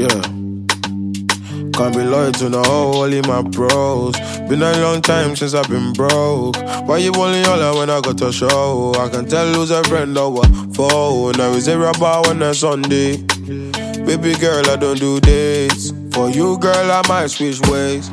Yeah. Can't be loyal to no only my bros. Been a long time since I've been broke. Why you only holler when I got a show? I can tell who's a friend or a foe. Now is it about when it's Sunday? Baby girl, I don't do this. For you, girl, I might switch ways.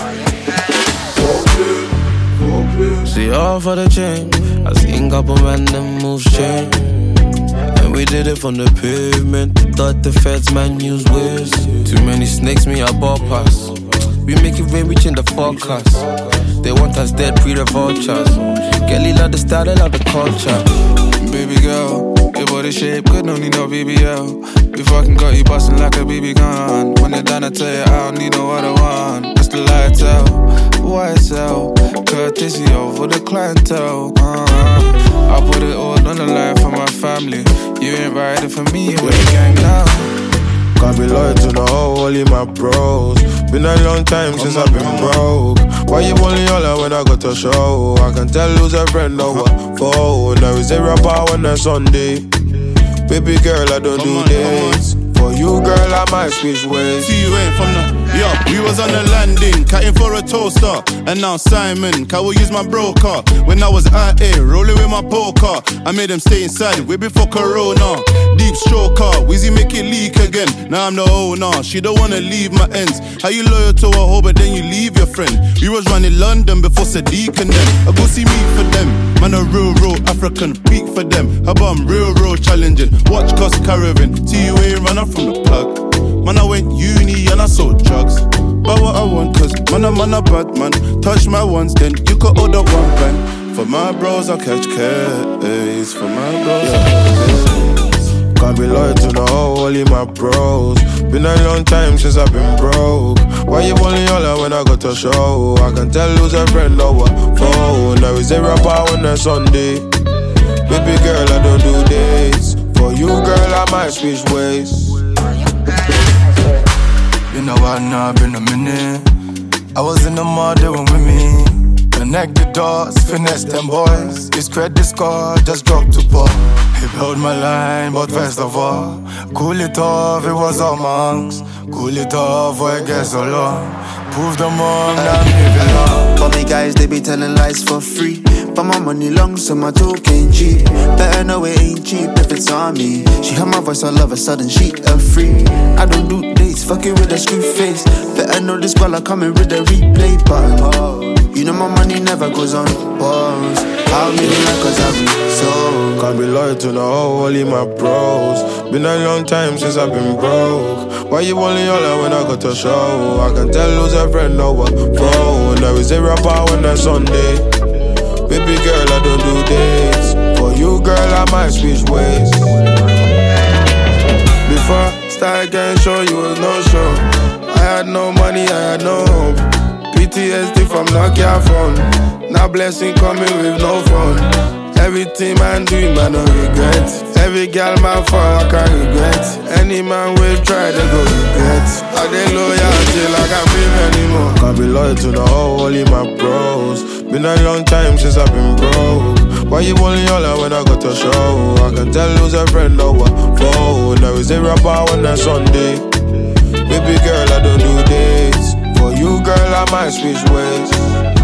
See all for the change. I seen couple random moves change. And we did it from the pavement. Thought the feds man use waves. Too many snakes, me I ball pass. We make it rain, reaching the forecast. They want us dead, pre the vultures. Kelly love the style, they love the culture. Baby girl, your body shape good, no need no BBL. We fucking got you bustin' like a BB gun. When they're done, I tell you I don't need no other one. That's the lie tell, YSL, courtesy over the clientele. I put it all on the line for my family. You ain't riding for me, with the gang now. Can't be loyal to no only my bros. Been a long time since I've been broke. Why you only holler when I got a show? I can tell who's a friend or a foe. Now is it about when it's Sunday? Baby girl, I don't do this. For you, girl, I might switch ways. See you ain't from the... Yo, we was on the landing, cutting for a toaster. And now Simon, can we use my broker? When I was out here, rolling with my poker, I made them stay inside, way before Corona. Deep stroker, Wheezy make it leak again. Now I'm the owner, she don't wanna leave my ends. How you loyal to a hoe, but then you leave your friend? We was running London before Sadiq and them. I go see me for them. Man, a real African, peak for them. How about I'm real challenging? Watch cost caravan, till you ain't run up from the plug. Man, I went uni and I sold drugs. But what I want, cause man, I'm a bad man. Touch my ones, then you could order one band. For my bros, I'll catch case. For my bros, I'll catch case. Can't be loyal to no only my bros. Been a long time since I've been broke. Why you only holler when I got a show? I can tell who's a friend or a foe. Now is it about when it's Sunday? Baby girl, I don't do this. For you, girl, I might switch ways. Been a while now, been a minute. I was in the mud, they were with me. Connect the dots, finesse them boys. His credit score just dropped to par. He built my line, but first of all, cool it off, it was all monks. Cool it off, why it gets so long. Prove them wrong, now I'm living long. For me guys, they be telling lies for free. But my money long, so my token cheap. Better know it ain't cheap if it's on me. She heard my voice, all of a sudden she a free. I don't do dates, fucking with a screw face. Better know this while I come in with a replay button. You know my money never goes on pause. I'll be like cause I be so. Can't be loyal to no only my bros. Been a long time since I've been broke. Why you only holler when I got a show? I can tell who's a friend or a foe. Now is it about when it's Sunday? Baby girl, I don't do this. For you, girl, I might switch ways. Before I started getting show, you was no show. I had no money, I had no hope. PTSD from Nokia phone. Now blessing coming with no phone. Everything man do, man no regret. Every girl man fall, I can't regret. Any man will try, they go regret. I dey loyal till I can't feel anymore. Can't be loyal to no only my bros. Been a long time since I've been broke. Why you only holler when I got a show? I can tell who's a friend or a foe. Now is it about when it's Sunday? Baby girl, I don't do this. For you, girl, I might switch ways.